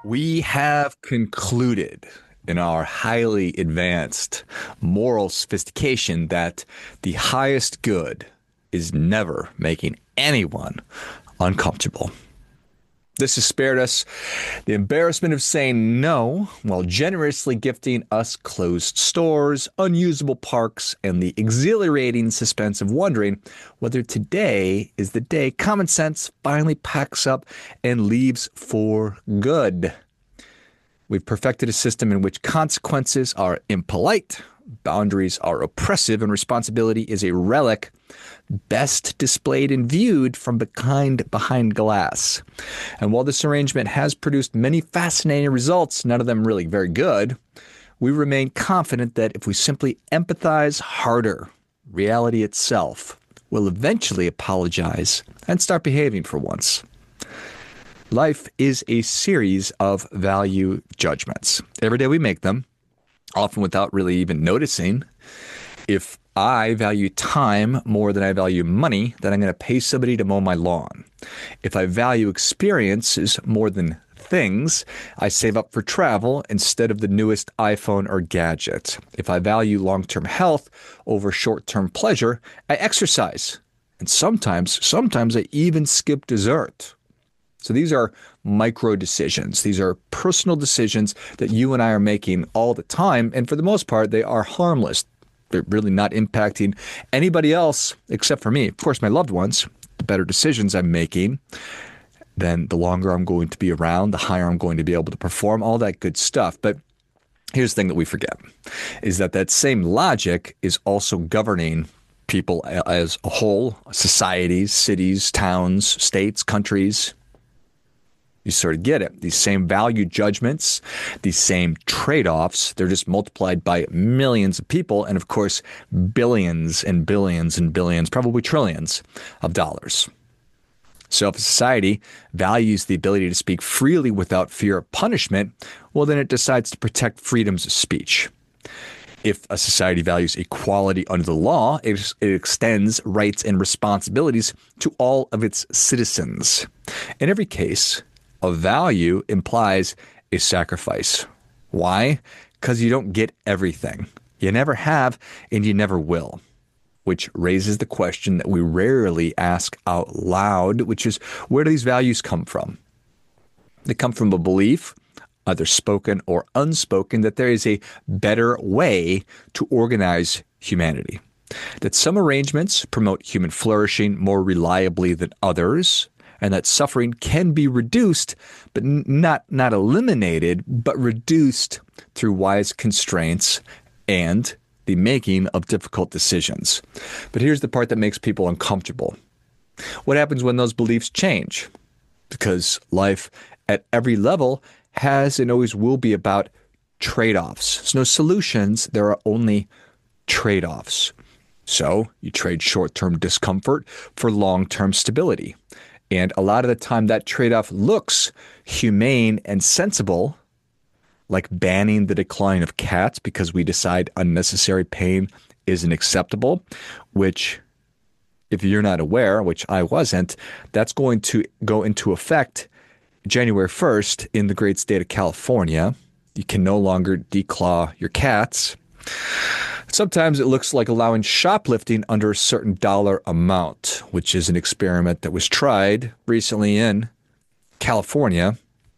We have concluded in our highly advanced moral sophistication that the highest good is never making anyone uncomfortable. This has spared us the embarrassment of saying no while generously gifting us closed stores, unusable parks, and the exhilarating suspense of wondering whether today is the day common sense finally packs up and leaves for good. We've perfected a system in which consequences are impolite, boundaries are oppressive, and responsibility is a relic best displayed and viewed from behind glass. And while this arrangement has produced many fascinating results, none of them really very good, we remain confident that if we simply empathize harder, reality itself will eventually apologize and start behaving for once. Life is a series of value judgments. Every day we make them, often without really even noticing. If I value time more than I value money, then I'm going to pay somebody to mow my lawn. If I value experiences more than things, I save up for travel instead of the newest iPhone or gadget. If I value long-term health over short-term pleasure, I exercise. And sometimes I even skip dessert. So these are micro decisions. These are personal decisions that you and I are making all the time. And for the most part, they are harmless. They're really not impacting anybody else except for me. Of course, my loved ones. The better decisions I'm making, then the longer I'm going to be around, the higher I'm going to be able to perform, all that good stuff. But here's the thing that we forget, is that same logic is also governing people as a whole, societies, cities, towns, states, countries. You sort of get it. These same value judgments, these same trade-offs, they're just multiplied by millions of people and, of course, billions and billions and billions, probably trillions of dollars. So if a society values the ability to speak freely without fear of punishment, well, then it decides to protect freedoms of speech. If a society values equality under the law, it extends rights and responsibilities to all of its citizens. In every case, a value implies a sacrifice. Why? Because you don't get everything. You never have, and you never will. Which raises the question that we rarely ask out loud, which is, where do these values come from? They come from a belief, either spoken or unspoken, that there is a better way to organize humanity. That some arrangements promote human flourishing more reliably than others, and that suffering can be reduced, but not eliminated, but reduced through wise constraints and the making of difficult decisions. But here's the part that makes people uncomfortable. What happens when those beliefs change? Because life at every level has and always will be about trade-offs. There's no solutions, there are only trade-offs. So you trade short-term discomfort for long-term stability. And a lot of the time that trade-off looks humane and sensible, like banning the decline of cats because we decide unnecessary pain isn't acceptable, which, if you're not aware, which I wasn't, that's going to go into effect January 1st in the great state of California. You can no longer declaw your cats. Sometimes it looks like allowing shoplifting under a certain dollar amount, which is an experiment that was tried recently in California,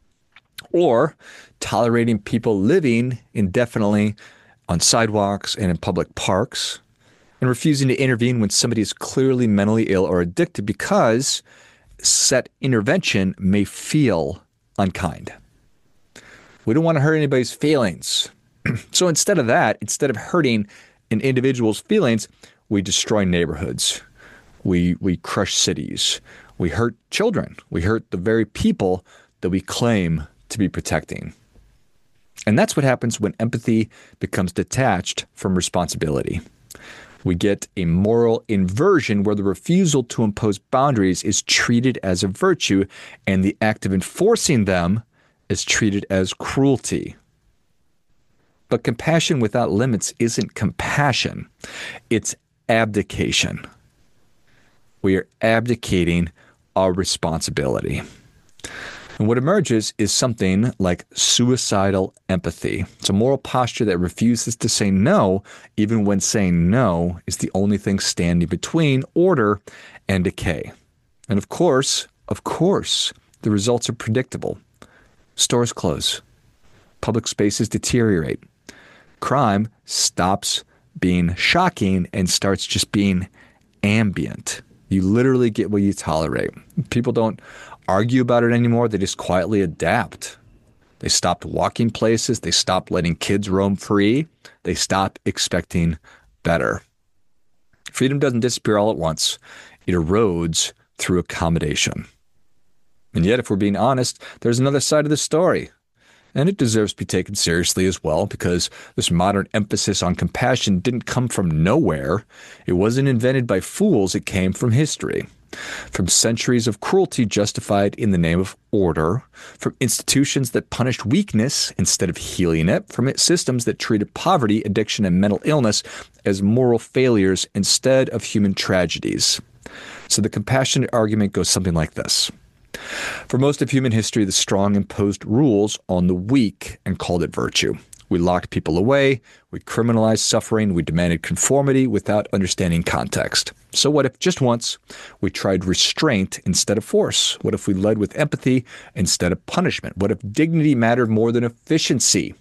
or tolerating people living indefinitely on sidewalks and in public parks, and refusing to intervene when somebody is clearly mentally ill or addicted because set intervention may feel unkind. We don't want to hurt anybody's feelings. So instead of that, instead of hurting an individual's feelings, we destroy neighborhoods. We crush cities. We hurt children. We hurt the very people that we claim to be protecting. And that's what happens when empathy becomes detached from responsibility. We get a moral inversion where the refusal to impose boundaries is treated as a virtue and the act of enforcing them is treated as cruelty. But compassion without limits isn't compassion. It's abdication. We are abdicating our responsibility. And what emerges is something like suicidal empathy. It's a moral posture that refuses to say no, even when saying no is the only thing standing between order and decay. And of course, the results are predictable. Stores close. Public spaces deteriorate. Crime stops being shocking and starts just being ambient. You literally get what you tolerate. People don't argue about it anymore. They just quietly adapt. They stopped walking places. They stopped letting kids roam free. They stopped expecting better. Freedom doesn't disappear all at once. It erodes through accommodation. And yet, if we're being honest, there's another side of the story. And it deserves to be taken seriously as well, because this modern emphasis on compassion didn't come from nowhere. It wasn't invented by fools. It came from history. From centuries of cruelty justified in the name of order, from institutions that punished weakness instead of healing it, from systems that treated poverty, addiction, and mental illness as moral failures instead of human tragedies. So the compassionate argument goes something like this. For most of human history, the strong imposed rules on the weak and called it virtue. We locked people away, we criminalized suffering, we demanded conformity without understanding context. So what if just once we tried restraint instead of force? What if we led with empathy instead of punishment? What if dignity mattered more than efficiency?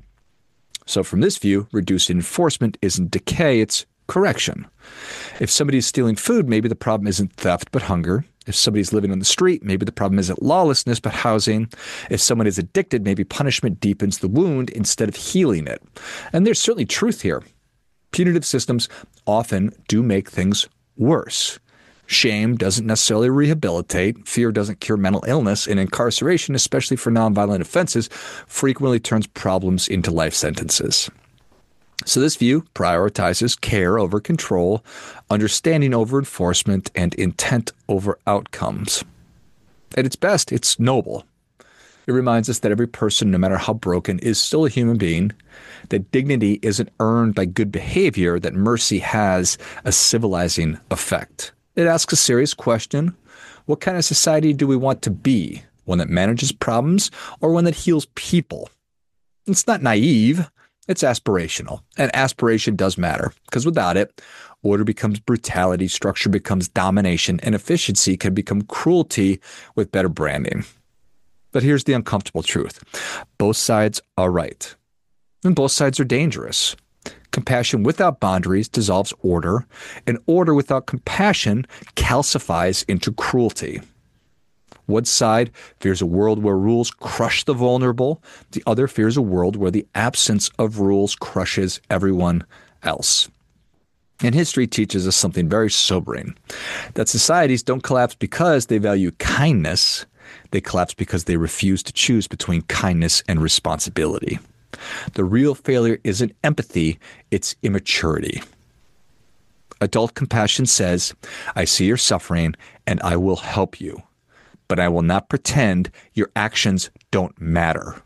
So from this view, reduced enforcement isn't decay, it's correction. If somebody's stealing food, maybe the problem isn't theft but hunger. If somebody's living on the street, maybe the problem isn't lawlessness but housing. If someone is addicted, maybe punishment deepens the wound instead of healing it. And there's certainly truth here. Punitive systems often do make things worse. Shame doesn't necessarily rehabilitate. Fear doesn't cure mental illness. And incarceration, especially for nonviolent offenses, frequently turns problems into life sentences. So this view prioritizes care over control, understanding over enforcement, and intent over outcomes. At its best, it's noble. It reminds us that every person, no matter how broken, is still a human being, that dignity isn't earned by good behavior, that mercy has a civilizing effect. It asks a serious question. What kind of society do we want to be? One that manages problems or one that heals people? It's not naive. It's aspirational, and aspiration does matter, because without it, order becomes brutality, structure becomes domination, and efficiency can become cruelty with better branding. But here's the uncomfortable truth. Both sides are right, and both sides are dangerous. Compassion without boundaries dissolves order, and order without compassion calcifies into cruelty. One side fears a world where rules crush the vulnerable. The other fears a world where the absence of rules crushes everyone else. And history teaches us something very sobering, that societies don't collapse because they value kindness. They collapse because they refuse to choose between kindness and responsibility. The real failure isn't empathy, it's immaturity. Adult compassion says, I see your suffering and I will help you, but I will not pretend your actions don't matter.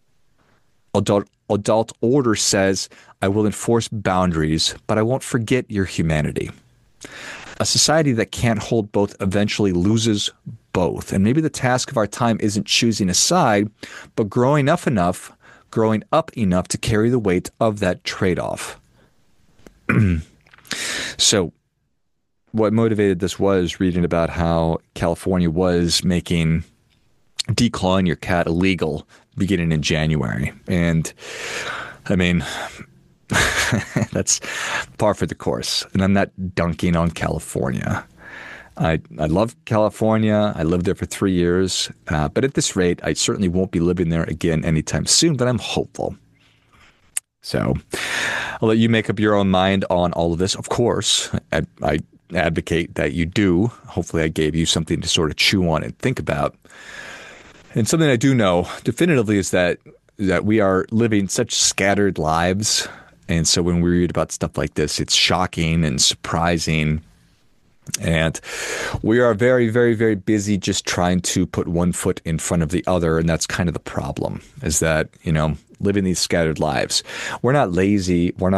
Adult order says, I will enforce boundaries, but I won't forget your humanity. A society that can't hold both eventually loses both. And maybe the task of our time isn't choosing a side, but growing up enough to carry the weight of that trade-off. So, what motivated this was reading about how California was making declawing your cat illegal beginning in January. And I mean, that's par for the course. And I'm not dunking on California. I love California. I lived there for 3 years. But at this rate, I certainly won't be living there again anytime soon, but I'm hopeful. So I'll let you make up your own mind on all of this. Of course, I advocate that you do. Hopefully I gave you something to sort of chew on and think about. And something I do know definitively is that we are living such scattered lives. And so when we read about stuff like this, it's shocking and surprising. And we are very, very, very busy just trying to put one foot in front of the other. And that's kind of the problem, is that, living these scattered lives. We're not lazy. We're not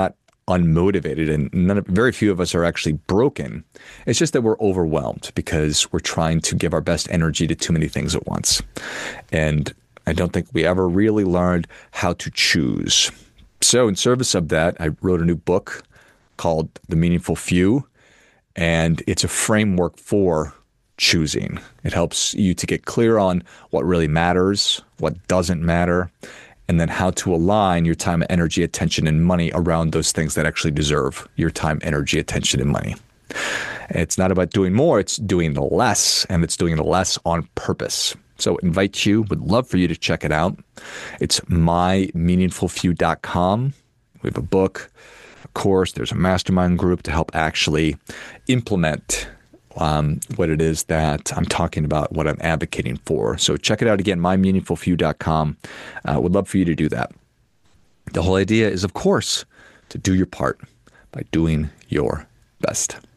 unmotivated, and very few of us are actually broken. It's just that we're overwhelmed because we're trying to give our best energy to too many things at once. And I don't think we ever really learned how to choose. So in service of that, I wrote a new book called The Meaningful Few, and it's a framework for choosing. It helps you to get clear on what really matters, what doesn't matter, and then how to align your time, energy, attention, and money around those things that actually deserve your time, energy, attention, and money. It's not about doing more, it's doing less, and it's doing less on purpose. So invite you, would love for you to check it out. It's mymeaningfulfew.com. We have a book, a course, there's a mastermind group to help actually implement what it is that I'm talking about, what I'm advocating for. So check it out again, mymeaningfulfew.com. Would love for you to do that. The whole idea is, of course, to do your part by doing your best.